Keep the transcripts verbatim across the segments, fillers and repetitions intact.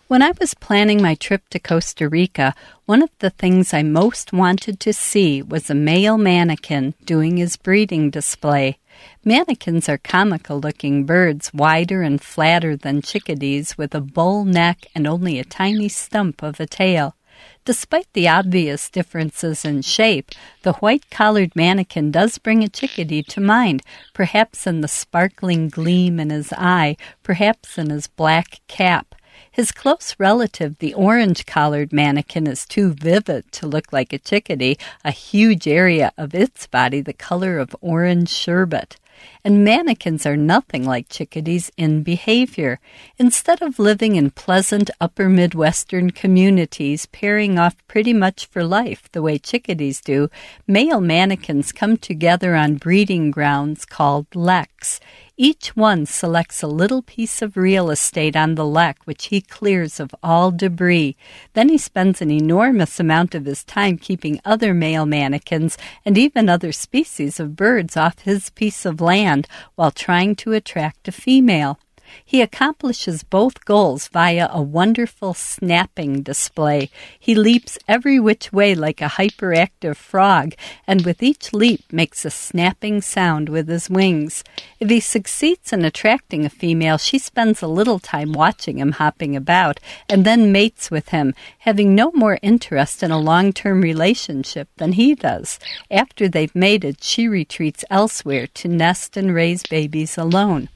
When I was planning my trip to Costa Rica, one of the things I most wanted to see was a male manakin doing his breeding display. Manakins are comical-looking birds, wider and flatter than chickadees, with a bull neck and only a tiny stump of a tail. Despite the obvious differences in shape, the white-collared manakin does bring a chickadee to mind, perhaps in the sparkling gleam in his eye, perhaps in his black cap. His close relative, the orange-collared manakin, is too vivid to look like a chickadee, a huge area of its body the color of orange sherbet. And manakins are nothing like chickadees in behavior. Instead of living in pleasant upper Midwestern communities, pairing off pretty much for life the way chickadees do, male manakins come together on breeding grounds called leks. Each one selects a little piece of real estate on the lek, which he clears of all debris. Then he spends an enormous amount of his time keeping other male manakins and even other species of birds off his piece of land while trying to attract a female. He accomplishes both goals via a wonderful snapping display. He leaps every which way like a hyperactive frog, and with each leap makes a snapping sound with his wings. If he succeeds in attracting a female, she spends a little time watching him hopping about, and then mates with him, having no more interest in a long-term relationship than he does. After they've mated, she retreats elsewhere to nest and raise babies alone.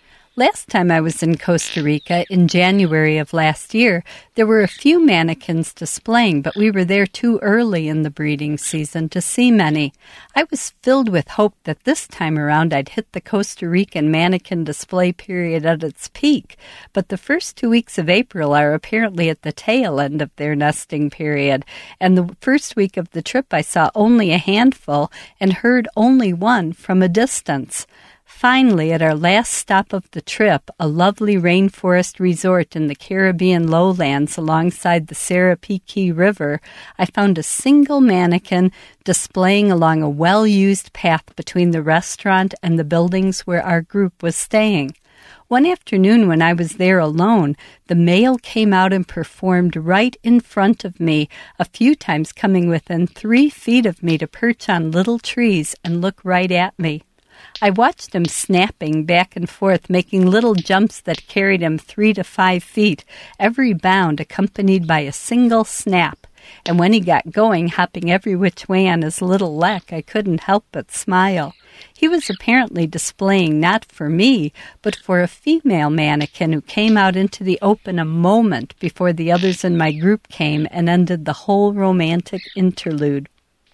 Last time I was in Costa Rica, in January of last year, there were a few manakins displaying, but we were there too early in the breeding season to see many. I was filled with hope that this time around I'd hit the Costa Rican manakin display period at its peak, but the first two weeks of April are apparently at the tail end of their nesting period, and the first week of the trip I saw only a handful and heard only one from a distance. Finally, at our last stop of the trip, a lovely rainforest resort in the Caribbean lowlands alongside the Sarapiquí River, I found a single manakin displaying along a well-used path between the restaurant and the buildings where our group was staying. One afternoon when I was there alone, the male came out and performed right in front of me, a few times coming within three feet of me to perch on little trees and look right at me. I watched him snapping back and forth, making little jumps that carried him three to five feet, every bound accompanied by a single snap. And when he got going, hopping every which way on his little lek, I couldn't help but smile. He was apparently displaying not for me, but for a female manakin who came out into the open a moment before the others in my group came and ended the whole romantic interlude.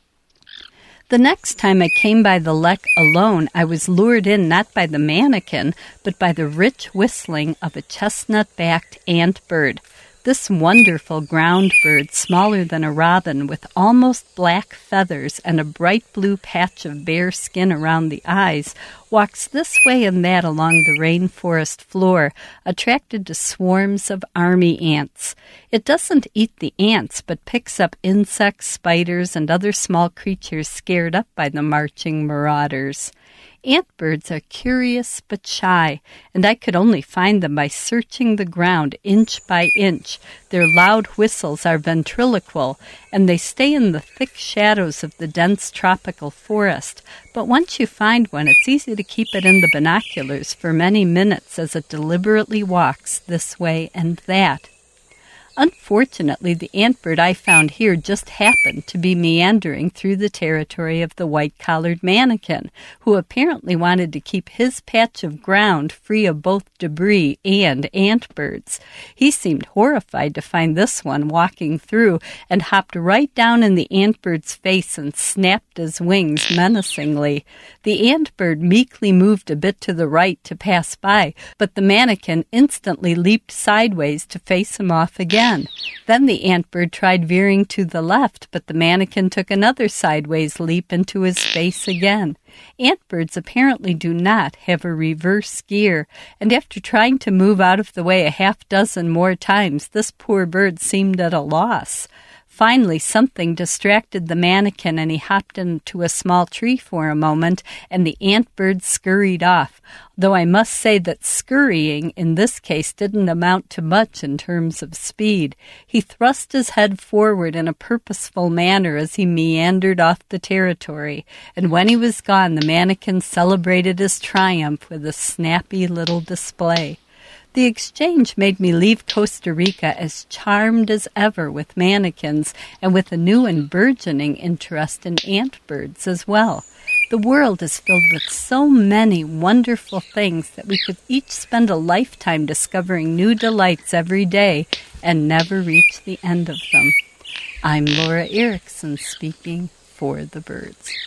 The next time I came by the lek alone, I was lured in not by the manakin, but by the rich whistling of a chestnut-backed antbird. This wonderful ground bird, smaller than a robin, with almost black feathers and a bright blue patch of bare skin around the eyes, walks this way and that along the rainforest floor, attracted to swarms of army ants. It doesn't eat the ants, but picks up insects, spiders, and other small creatures scared up by the marching marauders. Antbirds are curious but shy, and I could only find them by searching the ground inch by inch. Their loud whistles are ventriloquial, and they stay in the thick shadows of the dense tropical forest. But once you find one, it's easy to keep it in the binoculars for many minutes as it deliberately walks this way and that. Unfortunately, the antbird I found here just happened to be meandering through the territory of the white-collared manakin, who apparently wanted to keep his patch of ground free of both debris and antbirds. He seemed horrified to find this one walking through and hopped right down in the antbird's face and snapped his wings menacingly. The antbird meekly moved a bit to the right to pass by, but the manakin instantly leaped sideways to face him off again. Then the antbird tried veering to the left, but the manakin took another sideways leap into his face again. Antbirds apparently do not have a reverse gear, and after trying to move out of the way a half dozen more times, this poor bird seemed at a loss. Finally, something distracted the mannequin, and he hopped into a small tree for a moment, and the antbird scurried off, though I must say that scurrying in this case didn't amount to much in terms of speed. He thrust his head forward in a purposeful manner as he meandered off the territory, and when he was gone, the mannequin celebrated his triumph with a snappy little display. The exchange made me leave Costa Rica as charmed as ever with mannequins and with a new and burgeoning interest in antbirds as well. The world is filled with so many wonderful things that we could each spend a lifetime discovering new delights every day and never reach the end of them. I'm Laura Erickson speaking for the birds.